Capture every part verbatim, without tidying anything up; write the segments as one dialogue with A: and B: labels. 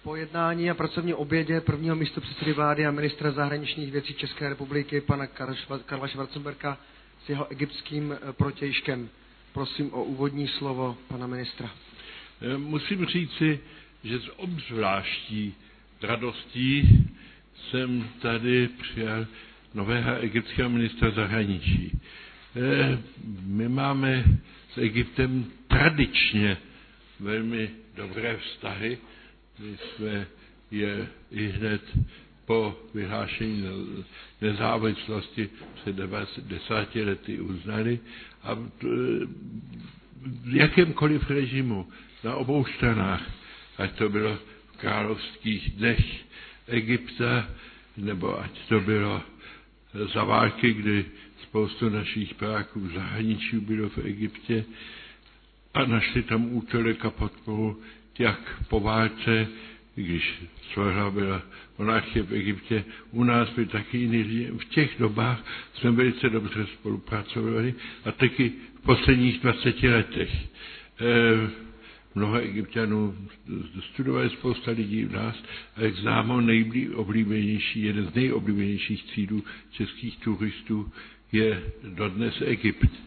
A: Po jednání a pracovní obědě prvního místopředsedy vlády a ministra zahraničních věcí České republiky pana Karla Schwarzenberga s jeho egyptským protějškem. Prosím o úvodní slovo pana ministra.
B: Musím říci, že s obzvláští radostí jsem tady přijal nového egyptského ministra zahraničí. My máme s Egyptem tradičně velmi dobré vztahy. My jsme je i hned po vyhlášení nezávislosti před desáti lety uznali a v jakémkoliv režimu na obou stranách, ať to bylo v královských dnech Egypta, nebo ať to bylo za války, kdy spoustu našich práků v zahraničí bylo v Egyptě a našli tam útulek a podporu jak po válce, když svrhla byla monarchie v Egyptě, u nás byl taky jiný lidi. V těch dobách jsme velice dobře spolupracovali a taky v posledních dvaceti letech. E, mnoho Egypťanů studovali, spousta lidí v nás a jak známo nejoblíbenější, jeden z nejoblíbenějších cílů českých turistů je dodnes Egypt. E,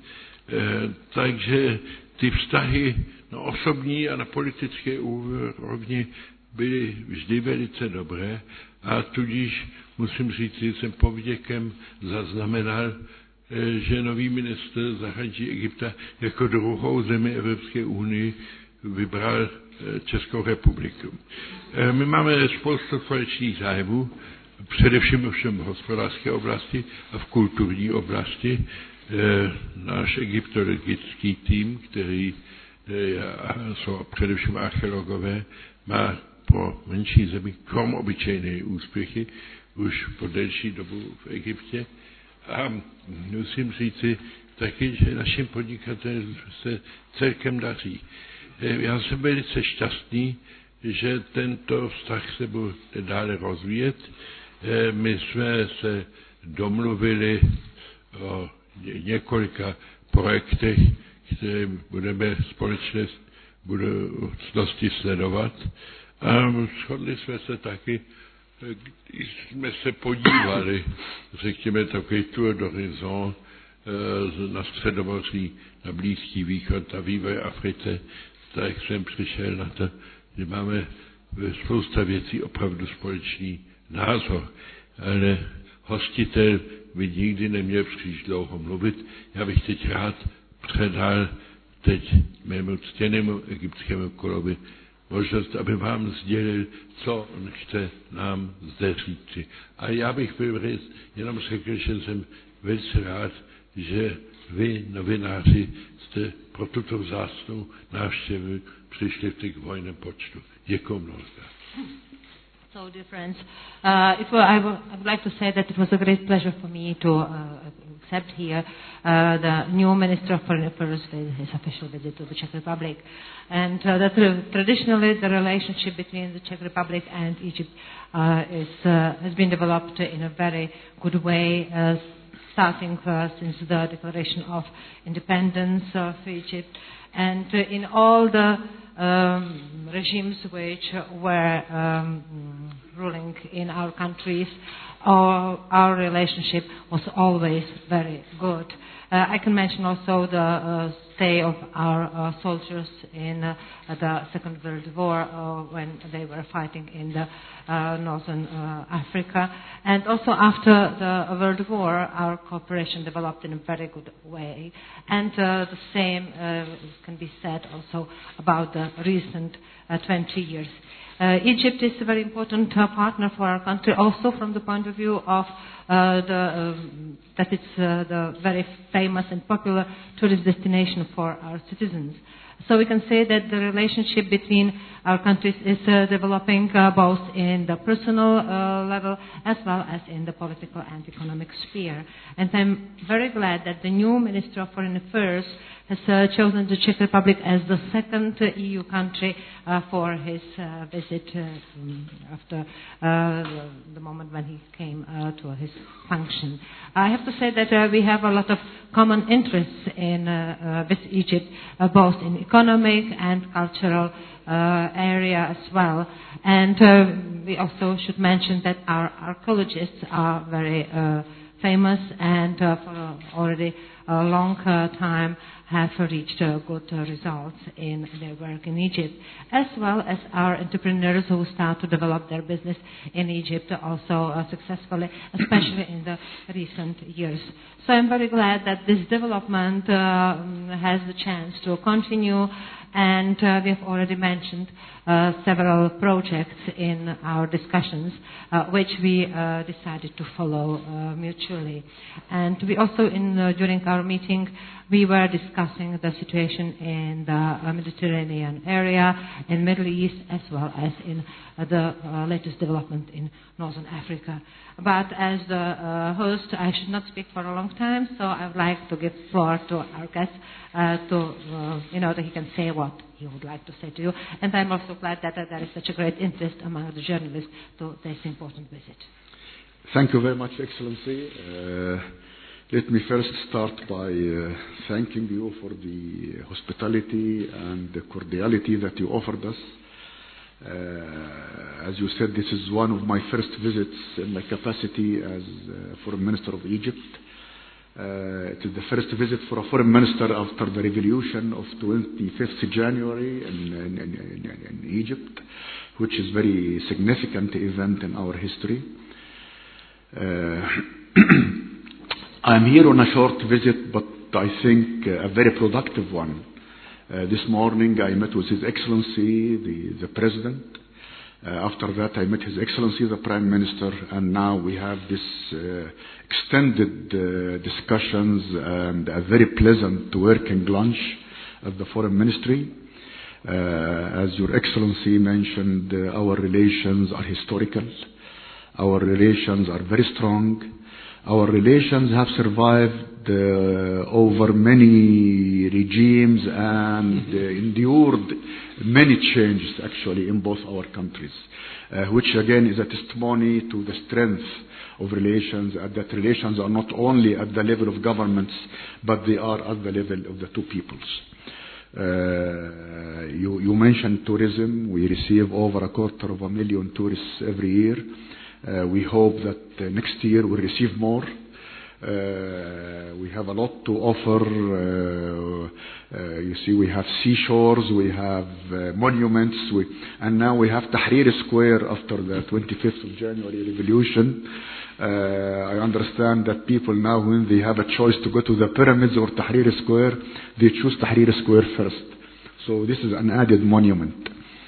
B: takže ty vztahy na osobní a na politické úrovni byly vždy velice dobré a tudíž musím říct, že jsem povděkem zaznamenal, že nový ministr zahraničí Egypta jako druhou zemi Evropské unie vybral Českou republiku. My máme spoustu společných zájmů, především ovšem v hospodářské oblasti a v kulturní oblasti. Náš egyptologický tým, který jsou především archeologové, má pro menší zemi krom obyčejné úspěchy už po delší dobu v Egyptě. A musím říci taky, že našim podnikatelům se celkem daří. Já jsem velice šťastný, že tento vztah se bude dále rozvíjet. My jsme se domluvili o několika projektech, které budeme společně v budoucnosti sledovat. A shodli jsme se taky, když jsme se podívali, řekněme, takový tour d'horizon na Středomoří, na Blízký východ a vývoj Africe, tak jsem přišel na to, že máme spousta věcí opravdu společný názor, ale hostitel by nikdy neměl příliš dlouho mluvit. Já bych teď rád předal teď mému ctěnému egyptskému kolovi možnost, aby vám sdělil, co on chce nám zde říci. A já bych byl jenom řekl, že jsem velice rád, že vy, novináři, jste pro tuto vzácnou návštěvu přišli v tak hojném počtu. Děkuji mnohokrát.
C: So, dear friends, uh, it was, I, w- I would like to say that it was a great pleasure for me to uh, accept here uh, the new Minister of Foreign Affairs with his official visit to the Czech Republic. And uh, that uh, traditionally the relationship between the Czech Republic and Egypt uh, is, uh, has been developed in a very good way, uh, starting uh, since the declaration of independence of Egypt. And uh, in all the um, regimes which were um, ruling in our countries, our, our relationship was always very good. Uh, I can mention also the uh, stay of our uh, soldiers in uh, the Second World War uh, when they were fighting in the uh, northern uh, Africa. And also after the World War, our cooperation developed in a very good way. And uh, the same uh, can be said also about the recent uh, twenty years. Uh, Egypt is a very important uh, partner for our country, also from the point of view of uh, the, uh, that it's uh, the very famous and popular tourist destination for our citizens. So we can say that the relationship between our countries is uh, developing uh, both in the personal uh, level as well as in the political and economic sphere. And I'm very glad that the new Minister of Foreign Affairs has uh, chosen the Czech Republic as the second uh, E U country uh, for his uh, visit uh, after uh, the moment when he came uh, to his function. I have to say that uh, we have a lot of common interests in uh, uh, with Egypt, uh, both in economic and cultural uh, area as well. And uh, we also should mention that our archaeologists are very uh, famous and uh, for already a long uh, time have reached uh, good uh, results in their work in Egypt, as well as our entrepreneurs who start to develop their business in Egypt also uh, successfully, especially in the recent years. So I'm very glad that this development uh, has the chance to continue, and uh, we have already mentioned uh, several projects in our discussions uh, which we uh, decided to follow uh, mutually. And we also, in uh, during our meeting, we were discussing the situation in the uh, Mediterranean area, in Middle East, as well as in uh, the uh, latest development in Northern Africa. But as the uh, host, I should not speak for a long time, so I would like to give floor to our guest uh, to, uh, you know, that he can say what he would like to say to you. And I'm also glad that uh, there is such a great interest among the journalists to this important visit.
D: Thank you very much, Excellency. Uh, let me first start by uh, thanking you for the hospitality and the cordiality that you offered us. Uh, as you said, this is one of my first visits in my capacity as uh, Foreign Minister of Egypt. Uh, it is the first visit for a Foreign Minister after the revolution of twenty-fifth of January in, in, in, in Egypt, which is a very significant event in our history. Uh, I am here on a short visit, but I think uh, a very productive one. Uh, this morning I met with His Excellency, the, the President. Uh, after that I met His Excellency, the Prime Minister, and now we have this uh, extended uh, discussions and a very pleasant working lunch at the Foreign Ministry. Uh, as Your Excellency mentioned, uh, our relations are historical. Our relations are very strong. Our relations have survived uh, over many regimes and uh, endured many changes actually in both our countries, uh, which again is a testimony to the strength of relations, and that relations are not only at the level of governments, but they are at the level of the two peoples. Uh, you, you mentioned tourism. We receive over a quarter of a million tourists every year. Uh, we hope that uh, next year we'll receive more. Uh, we have a lot to offer. Uh, uh, you see, we have seashores, we have uh, monuments, we, and now we have Tahrir Square after the twenty-fifth of January revolution. Uh, I understand that people now, when they have a choice to go to the pyramids or Tahrir Square, they choose Tahrir Square first. So this is an added monument.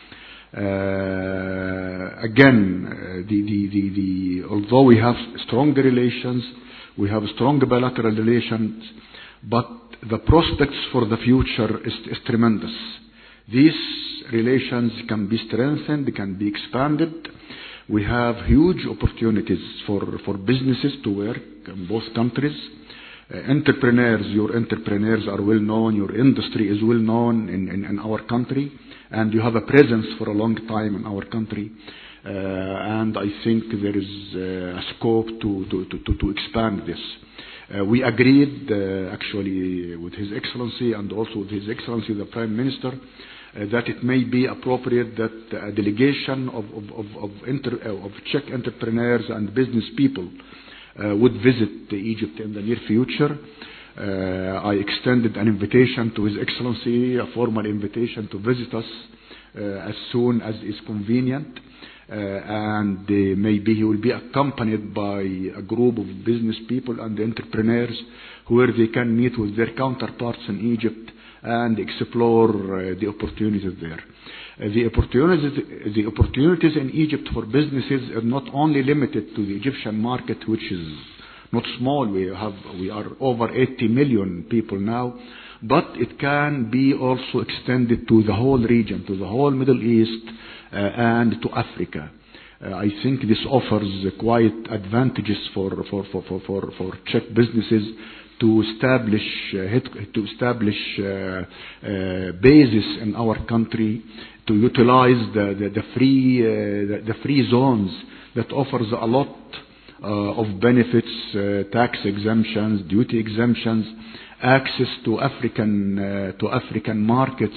D: Uh, again, uh, the, the, the, the, although we have strong relations, we have strong bilateral relations, but the prospects for the future is, is tremendous. These relations can be strengthened, they can be expanded. We have huge opportunities for, for businesses to work in both countries. Uh, entrepreneurs, your entrepreneurs are well known, your industry is well known in, in, in our country, and you have a presence for a long time in our country. Uh, and I think there is uh, a scope to, to, to, to expand this. Uh, we agreed uh, actually with His Excellency and also with His Excellency the Prime Minister uh, that it may be appropriate that a delegation of, of, of, of, inter, of Czech entrepreneurs and business people uh, would visit Egypt in the near future. Uh, I extended an invitation to His Excellency, a formal invitation to visit us uh, as soon as is convenient. Uh, and uh, maybe he will be accompanied by a group of business people and entrepreneurs where they can meet with their counterparts in Egypt and explore uh, the opportunities there. Uh, the opportunities, the opportunities in Egypt for businesses are not only limited to the Egyptian market, which is not small. We have, we are over eighty million people now, but it can be also extended to the whole region, to the whole Middle East, Uh, and to Africa. Uh, I think this offers uh, quite advantages for for for for for, for Czech businesses to establish uh, to establish uh, uh, bases in our country, to utilize the the, the free uh, the, the free zones that offers a lot uh, of benefits, uh, tax exemptions, duty exemptions, access to African uh, to African markets,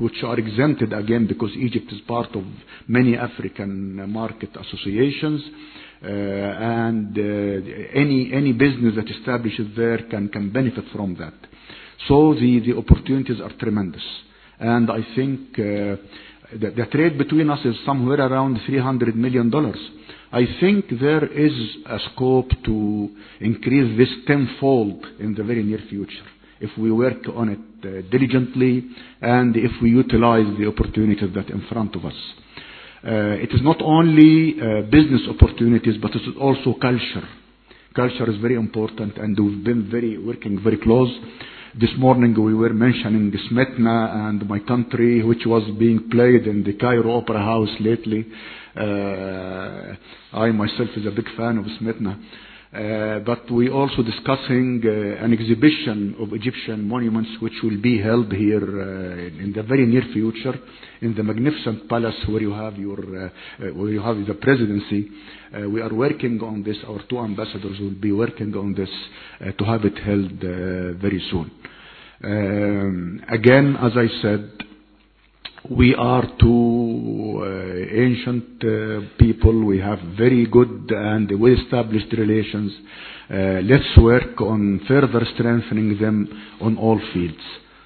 D: which are exempted again because Egypt is part of many African market associations. Uh, and uh, any any business that establishes there can, can benefit from that. So the, the opportunities are tremendous. And I think uh, the, the trade between us is somewhere around three hundred million dollars. I think there is a scope to increase this tenfold in the very near future if we work on it uh, diligently and if we utilize the opportunities that are in front of us. Uh, it is not only uh, business opportunities, but it is also culture. Culture is very important, and we've been very working very close. This morning we were mentioning Smetna and my country, which was being played in the Cairo Opera House lately. Uh, I myself is a big fan of Smetna. Uh, but we also discussing uh, an exhibition of Egyptian monuments which will be held here uh, in the very near future in the magnificent palace where you have your uh, uh, where you have the presidency. Uh, we are working on this. Our two ambassadors will be working on this uh, to have it held uh, very soon. Um, again, as I said, we are two uh, ancient uh, people. We have very good and well-established relations. Uh, let's work on further strengthening them on all fields.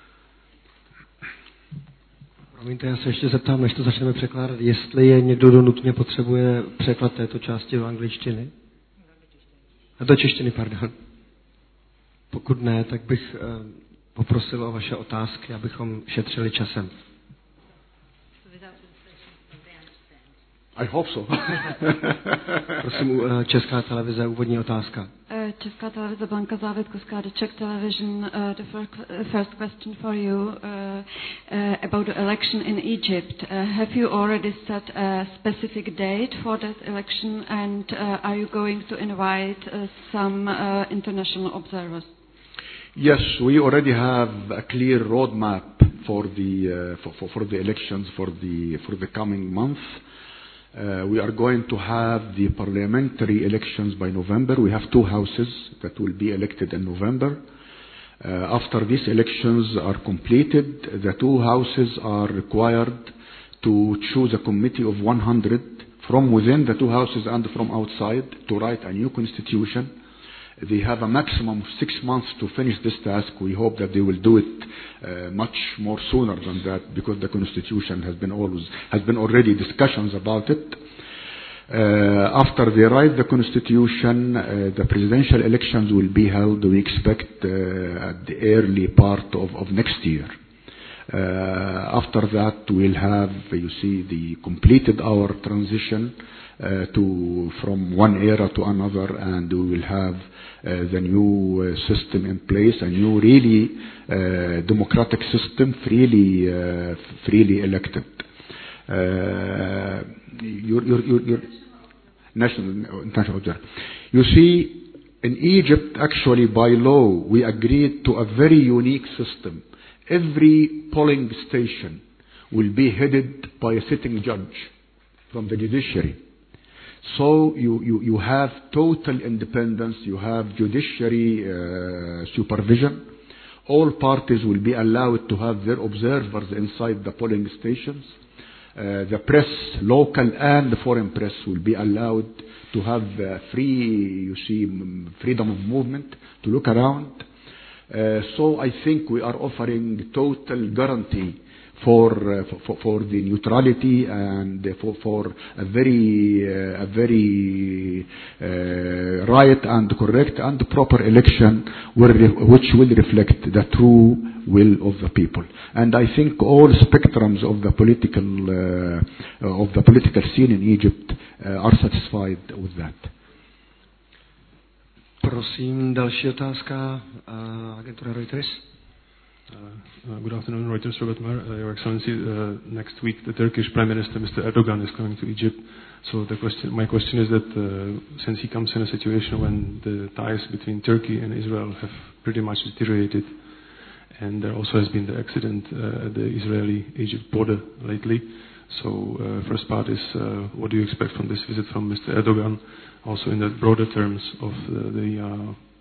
A: Promiňte, já se ještě zeptám, než to začneme překládat, jestli je někdo, kdo nutně potřebuje překlad této části do angličtiny. A do češtiny, pardon. Pokud ne, tak bych uh, poprosil o vaše otázky, abychom šetřili časem.
D: I hope so.
A: Prosím, Česká televize, úvodní otázka.
E: Česká televize Blanka Závětkovská, the Czech television, uh, the first, first question for you uh, uh, about the election in Egypt. Uh, have you already set a specific date for that election, and uh, are you going to invite uh, some uh, international observers?
D: Yes, we already have a clear roadmap for the uh, for, for, for the elections for the for the coming month. Uh, we are going to have the parliamentary elections by November. We have two houses that will be elected in November. Uh, after these elections are completed, the two houses are required to choose a committee of one hundred from within the two houses and from outside to write a new constitution. They have a maximum of six months to finish this task. We hope that they will do it uh, much more sooner than that, because the constitution has been always has been already discussions about it. Uh, after they write the constitution, uh, the presidential elections will be held, we expect, uh, at the early part of, of next year. Uh, after that, we'll have, you see, the completed our transition uh, to from one era to another, and we will have uh, the new uh, system in place, a new really uh, democratic system, freely uh, freely elected. Uh, your, your, your, your national, international observer. You see, in Egypt, actually, by law, we agreed to a very unique system. Every polling station will be headed by a sitting judge from the judiciary. So you, you, you have total independence, you have judiciary uh, supervision. All parties will be allowed to have their observers inside the polling stations. Uh, the press, local and the foreign press, will be allowed to have uh, free, you see, freedom of movement, to look around. Uh, so I think we are offering total guarantee for uh, for, for the neutrality and for for a very uh, a very uh, right and correct and proper election, which will reflect the true will of the people. And I think all spectrums of the political uh, of the political scene in Egypt uh, are satisfied with that.
A: Prosím, další otázka, uh, agentura Reuters.
F: Uh, uh, good afternoon, Reuters, Robert Mar. Uh, Your Excellency, uh, next week the Turkish Prime Minister, Mister Erdogan, is coming to Egypt. So the question, my question is that uh, since he comes in a situation when the ties between Turkey and Israel have pretty much deteriorated, and there also has been the accident uh, at the Israeli-Egypt border lately. So uh, first part is, uh, what do you expect from this visit from Mister Erdogan, also in the broader terms of the, the uh,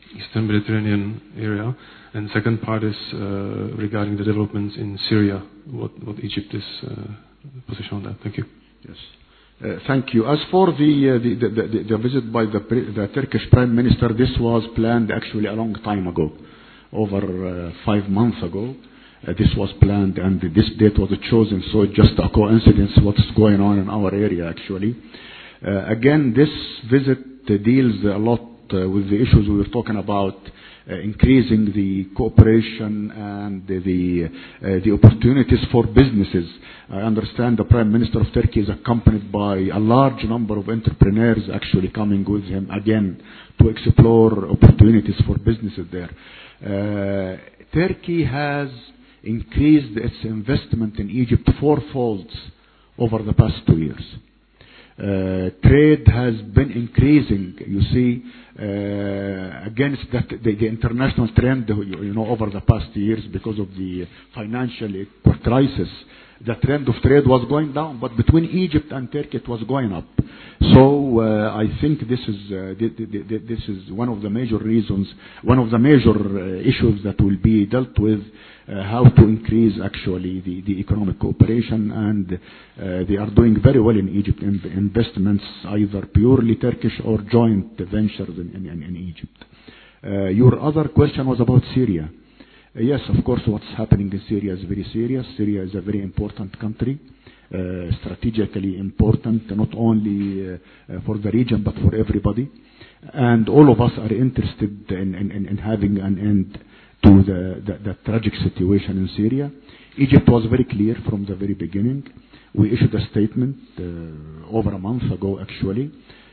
F: Eastern Mediterranean area. And second part is uh, regarding the developments in Syria. What, what Egypt is uh, position on that? Thank you.
D: Yes. Uh, thank you. As for the, uh, the, the, the, the visit by the, the Turkish Prime Minister, this was planned actually a long time ago, over uh, five months ago. Uh, this was planned and this date was chosen, so it's just a coincidence what's going on in our area actually. Uh, again, this visit uh, deals a lot uh, with the issues we were talking about, uh, increasing the cooperation and the, the, uh, the opportunities for businesses. I understand the Prime Minister of Turkey is accompanied by a large number of entrepreneurs actually coming with him again to explore opportunities for businesses there. Uh, Turkey has increased its investment in Egypt fourfold over the past two years. Uh, trade has been increasing, you see, uh, against that, the, the international trend, you know, over the past years because of the financial crisis. The trend of trade was going down, but between Egypt and Turkey it was going up. So uh, I think this is uh, this is one of the major reasons, one of the major uh, issues that will be dealt with, uh, how to increase actually the, the economic cooperation, and uh, they are doing very well in Egypt in investments, either purely Turkish or joint ventures in, in, in Egypt. Uh, your other question was about Syria. Uh, yes, of course, what's happening in Syria is very serious. Syria is a very important country, uh, strategically important, not only uh, uh, for the region, but for everybody. And all of us are interested in, in, in having an end to the, the, the tragic situation in Syria. Egypt was very clear from the very beginning. We issued a statement uh, over a month ago, actually,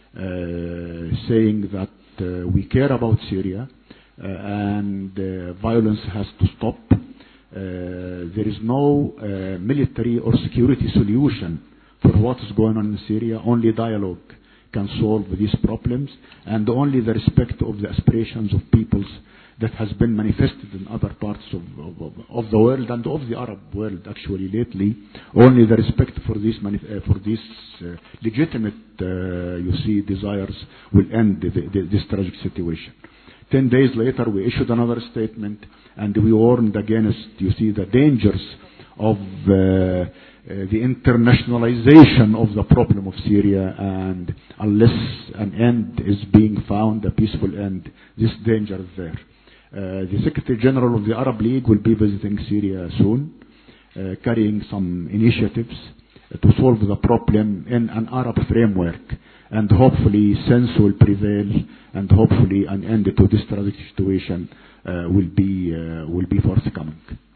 D: uh, saying that uh, we care about Syria. Uh, and uh, violence has to stop. Uh, there is no uh, military or security solution for what is going on in Syria. Only dialogue can solve these problems, and only the respect of the aspirations of peoples that has been manifested in other parts of, of, of the world and of the Arab world actually lately. Only the respect for these uh, for these uh, legitimate, uh, you see, desires will end the, the, this tragic situation. Ten days later, we issued another statement, and we warned against, you see, the dangers of uh, uh, the internationalization of the problem of Syria, and unless an end is being found, a peaceful end, this danger is there. Uh, the Secretary General of the Arab League will be visiting Syria soon, uh, carrying some initiatives uh, to solve the problem in an Arab framework. And hopefully sense will prevail, and hopefully an end to this tragic situation uh, will be uh, will be forthcoming.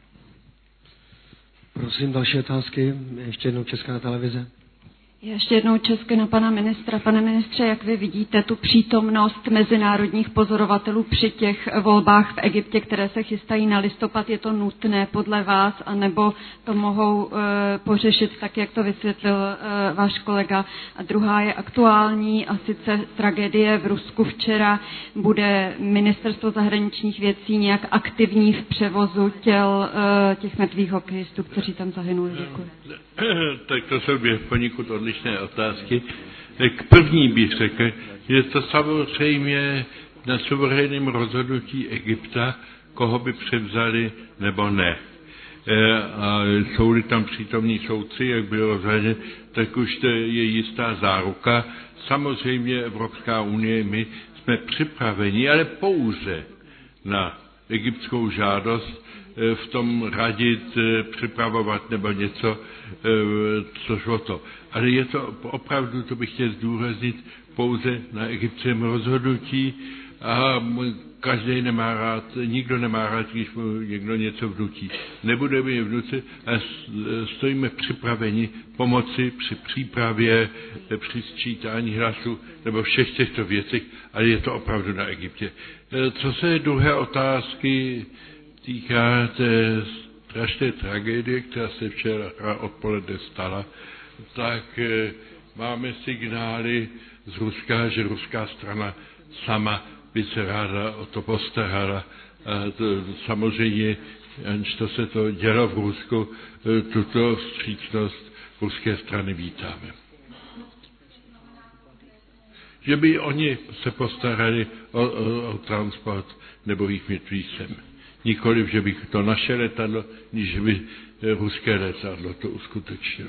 A: Prosím, další otázky. Ještě jednou Česká televize.
E: Ještě jednou česky na pana ministra. Pane ministře, jak vy vidíte tu přítomnost mezinárodních pozorovatelů při těch volbách v Egyptě, které se chystají na listopad? Je to nutné podle vás, anebo to mohou uh, pořešit tak, jak to vysvětlil uh, váš kolega? A druhá je aktuální, a sice tragédie v Rusku včera. Bude ministerstvo zahraničních věcí nějak aktivní v převozu těl uh, těch mrtvých hokejistů, kteří tam zahynuli? Děkuji.
B: Tak to jsou dvě poněkud odlišné otázky. K první bych řekl, že to samozřejmě na suverénním rozhodnutí Egypta, koho by převzali nebo ne. A jsou-li tam přítomní soudci, jak bylo rozhodně, tak už to je jistá záruka. Samozřejmě Evropská unie, my jsme připraveni, ale pouze na egyptskou žádost v tom radit, připravovat nebo něco, což o to. Ale je to opravdu, to bych chtěl zdůraznit, pouze na egyptském rozhodnutí, a každý nemá rád, nikdo nemá rád, když mu někdo něco vnutí. Nebudeme je vnucet, a stojíme připraveni pomoci při přípravě, při sčítání hlasu nebo všech těchto věcech, ale je to opravdu na Egyptě. Co se druhé otázky týká té strašné tragédie, která se včera odpoledne stala, tak máme signály z Ruska, že ruská strana sama by se ráda o to postarala. A to, samozřejmě, aniž to se to dělo v Rusku, tuto vstřícnost ruské strany vítáme. že by oni se postarali o, o, o transport nebo jich mrtvých sem. Nikoliv, že by to naše letadlo, když by ruské letadlo to uskutečnilo.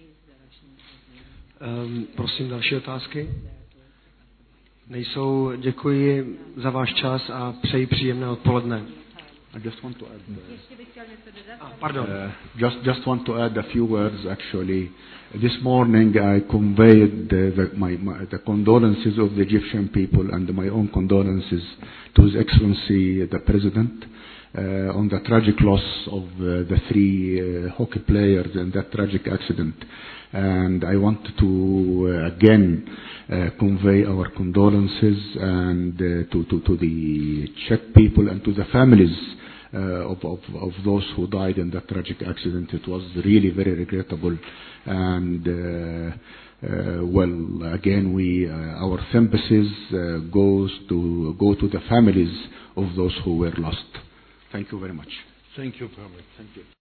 A: Um, prosím, další otázky? Nejsou. Děkuji za váš čas a přeji příjemné odpoledne.
D: I just want to add. Uh,
A: ah, pardon.
D: Uh, just just want to add a few words. Actually, this morning I conveyed the, the, my, my, the condolences of the Egyptian people and my own condolences to His Excellency the President uh, on the tragic loss of uh, the three uh, hockey players in that tragic accident. And I want to uh, again uh, convey our condolences and uh, to, to, to the Czech people and to the families uh, of, of, of those who died in that tragic accident. It was really very regrettable. And uh, uh, well, again, we uh, our sympathies uh, goes to go to the families of those who were lost. Thank you very much.
B: Thank you, Pamela.
D: Thank you.